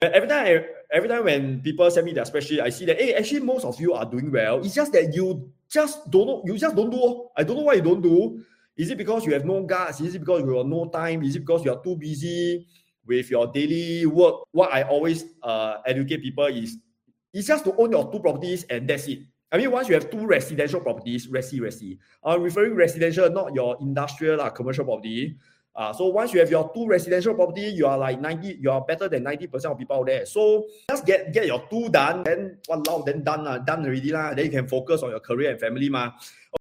Every time when people send me their spreadsheet, I see that hey, actually most of you are doing well. It's just that you just don't know. You just don't do. I don't know why you don't do. Is it because you have no guts? Is it because you have no time? Is it because you are too busy with your daily work? What I always educate people is it's just to own your 2 properties and that's it. I mean, once you have 2 residential properties, resi. I'm referring residential, not your industrial commercial property. So once you have your 2 residential property, you are like 90, you are better than 90% of people out there. So just get your 2 done, then done already lah. Then you can focus on your career and family ma.